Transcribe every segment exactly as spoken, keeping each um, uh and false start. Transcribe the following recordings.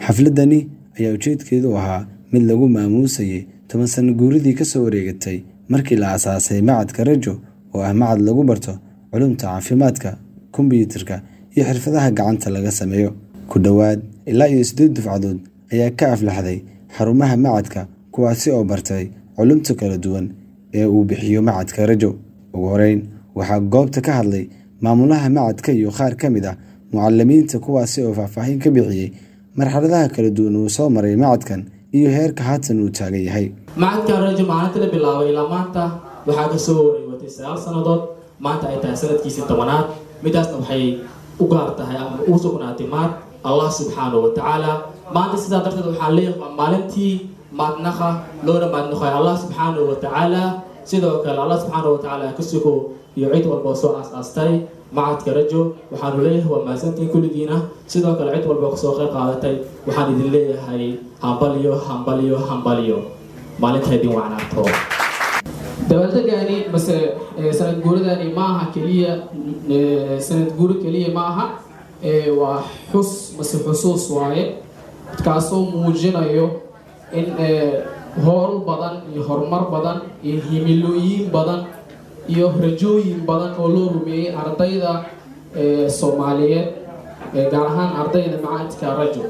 xafladani ayaa ujeedkeedu ahaa mid lagu maamuusayay toban sano guuridii ka soo wareegatay markii la aasaasay macadka Rajo oo ah macad lagu barto culumta caafimaadka, kombiyuutarka iyo xirfadaha gacanta laga sameeyo. Ku dhawaad ilaa iyo siddeed dufcadood ayaa ka aflaxday xarumaha macadka kuwaasi oo bartay culumta kala duwan ee uu bixiyo macadka Rajo. Ugu horeyn waxaa goobta ka hadlay maamulaha macadka iyo qaar ka mid ah mucallimiinta kuwaasi oo faahfaahin ka bixiyay marxaladaha kala duwan uu soo maray macadkan iyo heerka haatan uu taagan yahay. Macadka Rajo maalinta la bilaabay ilaa maanta waxaa ka soo wareegtay sagaal sanadood, maanta ay tahay sanadkiisii tobanaad. midaasna waxay u gaar tahay ama u sugnaatay maad Allah subhanahu wa ta'ala. maanta sidaa darteed waxaan leeyahay maalintii maadnaqa loona maadnaqay Allah subhanahu wa ta'ala. sidoo kale Allah subhanahu wa ta'ala ka sugo iyo cid walba soo aasaastay macadka Rajo. waxaan leeyahay waa maasantiin kulligiina, sidoo kale cid walba soo qayb qaadatay waxaan idin leeyahay hambaliyo hambaliyo hambaliyo maalinteedii wacnaato. dabaaldegani base sanad guuradani maaha kaliya sanad guuro kaliya maaha waa xus base xusuus waaye kaasoo muujinayo in howl badan iyo horumar badan iyo himilooyin badan iyo rajooyin badan oo loo rumeeyay ardayda Soomaaliyeed gaar ahaan ardayda macadka Rajo.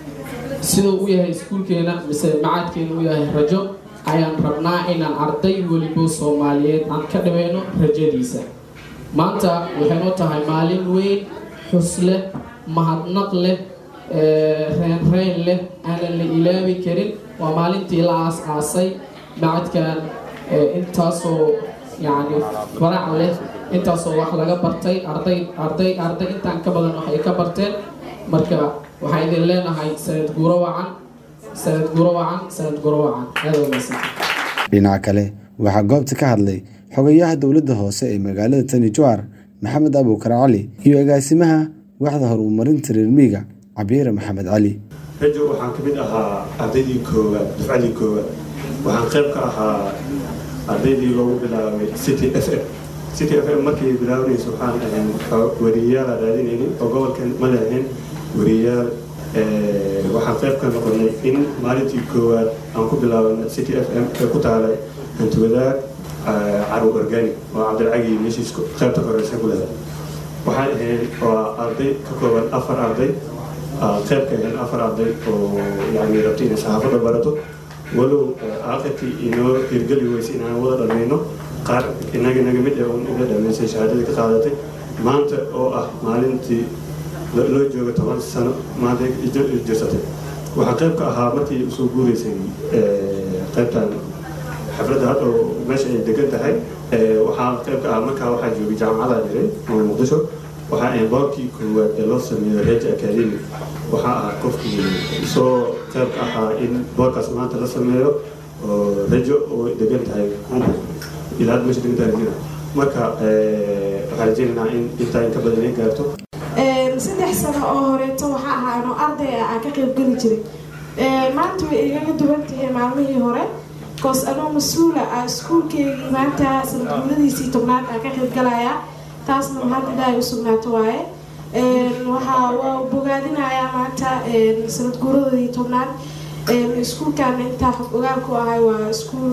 sidoo uu yahay iskuulkeena mise macadkeena uu yahay Rajo ayaan rabnaa inaan arday waliba Soomaaliyeed aan ka dhaweeno rajadiisa. maanta waxay noo tahay maalin weyn, xus leh, mahadnaq leh, reen reen leh, aan la ilaawi karin. waa maalintii la aasaasay macadkan intaasoo yani farac leh, intaasoo wax laga bartay arday arday arday intaan ka badan waxay ka barteen. marka waxaan idin leenahay sanad guuro wacan sanad guuro wacan sanad guuro wacan aad u wanaagsan. dhinaca kale waxaa goobta ka hadlay xogayaha dowladda hoose ee magaalada Tani Jowhar Maxamed Abuukar Cali iyo agaasimaha waaxda horumarinta reer miyiga Cabiir Maxamed Cali. Rajo waxaan ka mid ahaa ardaydii koowaad dufcadii koowaad. waxaan qayb ka ahaa ardaydii loogu bilaabay City F M. City F M markii bilaabanayso waxaan ahayn wariyaal raadinayay oo gobolkan ma lahayn wariyaal. waxaan qayb ka noqonay in maalintii koowaad aan ku bilaabay City F M ee ku taalay Hantuwadaag Carwo Organic oo Cabdilcagi meeshiis qaybta horeysa ku leedahay. waxaan ahayn waa arday ka kooban afar arday qayb ka ahayn afar arday oo yani rabtay inay saxaafadda barato, walow aakhirkii inoo hirgeli weysay inaan wada dhammayno. qaar inaga naga mid ah uga dhammaysay shahaadadii ka qaadatay. maanta oo ah maalintii loo joogo toban sano maanta jirsatay. waxaa qayb ka ahaa markii usoo guureysay qaybtan xafladda hadda meesha ay degan tahay. waxaa qayb ka ahaa markaa waxaa joogay jaamacada jiray oo Muqdisho. waxaa ay boorkii koowaad ee loo sameeyay Rajo Academy. waxaa ahaa qofkii soo qayb ka ahaa in boorkaas maanta la sameeyo oo Rajo oo degan tahay Kumbu ilaa meesha degan tahay. marka waxaan rajaynaynaa in intaa in ka badan ay gaarto. saddex sano oo horeeto waxaa ahaa anoo arday ah ka qayb geli jiray. maanta way igaga duwan tahay maalmihii hore koos anoo mas-uula ah iskuulkeygii maanta sanad guuradiisii tobnaad aan ka qayb galayaa. taasna mahad ilaahay u sugnaato waaye. waxaa waa bogaadinayaa maanta sanad guuradii tobnaad. iskuulkan intaa xog ogaal ku ahay waa iskuul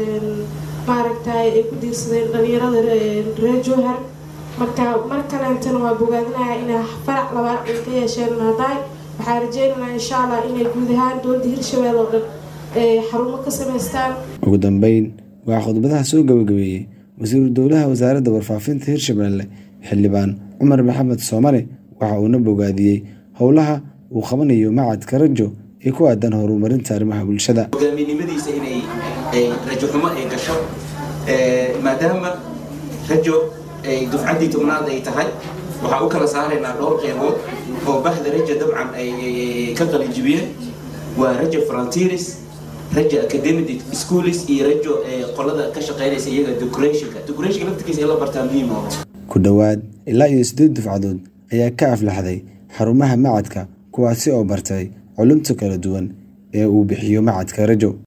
maaragtay ay ku diirsadeen dhalinyarada reer Jowhar. marka mar kaleentana waa bogaadinayaa inay farac labaad ay ka yeesheen maadaay. waxaan rajaynaynaa insha Allah inay guud ahaan dowladda Hirshabelle oo dhan xarumo ka samaystaan. ugu dambeyn waa khudbadaha soo gabagabeeyay wasiir dowlaha wasaaradda warfaafinta Hirshabelle xildhibaan Cumar Maxamed Soomane. waxa uu na bogaadiyay howlaha uu qabanayo macadka Rajo ee ku aadan horumarinta arrimaha bulshada. hoggaaminimadiisa inay Rajo xumo ay gasho maadaama Rajo ay dufcadii tobnaad ay tahay. waxaa u kala saaraynaa dhowr qaybood oo bahda Rajo dabcan ay ka qalinjibiyeen. waa Rajo Frontiers, Rajo Academic Schools iyo Rajo qolada ka shaqeynaysa iyaga decorationka decorationka laftigiisa la bartaa muhiim ah. ku dhawaad ilaa iyo siddeed dufcadood ayaa ka aflaxday xarumaha macadka kuwaasi oo bartay culumta kala duwan ee uu bixiyo macadka Rajo.